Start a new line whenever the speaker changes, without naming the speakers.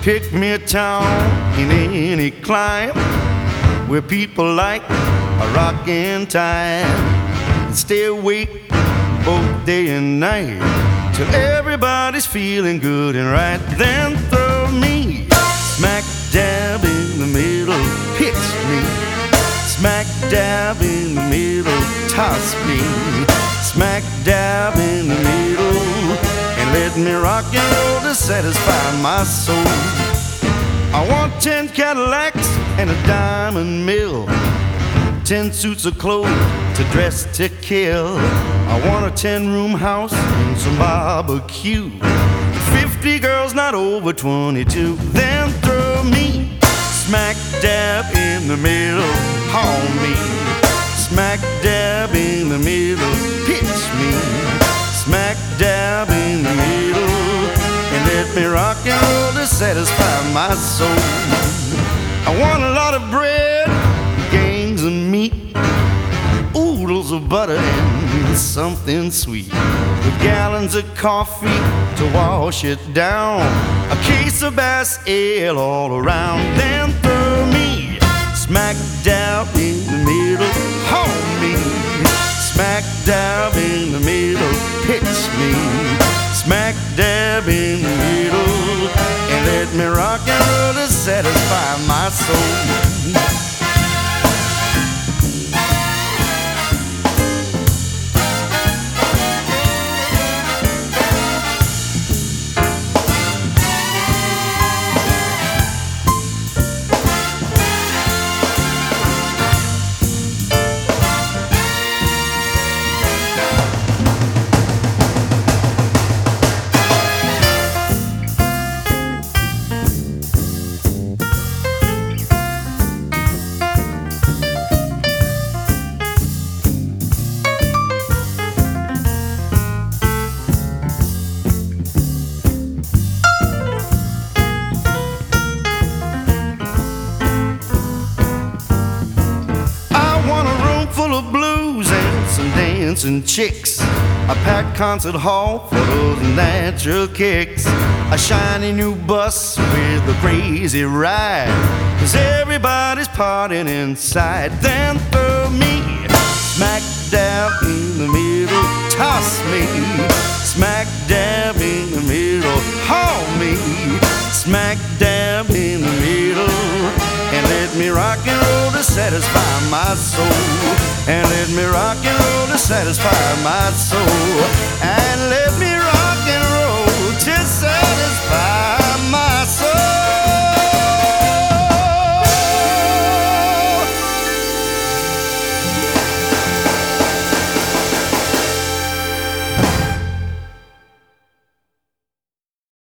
Pick me a town in any clime where people like a rockin' time. Stay awake both day and night till everybody's feeling good and right. Then throw me smack dab in the middle, pitch me smack dab in the middle, toss me smack dab in the middle, and let me rock and roll to satisfy my soul. I want 10 Cadillacs and a diamond mill, 10 suits of clothes to dress to kill. I want a 10-room house and some barbecue, 50 girls not over 22. Then throw me smack dab in the middle, haul me smack dab in the middle, pitch me smack dab in the middle, and let me rock and roll to satisfy my soul. I want a lot of bread, gangs of meat, oodles of butter and something sweet, with gallons of coffee to wash it down, a case of Bass Ale all around. Then throw me smack dab in the middle, haul me smack dab in the middle, pitch me smack dab in the middle, and let me rock and roll to satisfy my soul. Full of blues and some dancing chicks, a packed concert hall for those natural kicks, a shiny new bus with a crazy ride, 'cause everybody's partying inside. Then throw me smack dab in the middle, toss me smack dab in the middle, haul me smack dab in the middle, and let me rock and roll to satisfy my soul, and let me rock and roll to satisfy my soul, and let me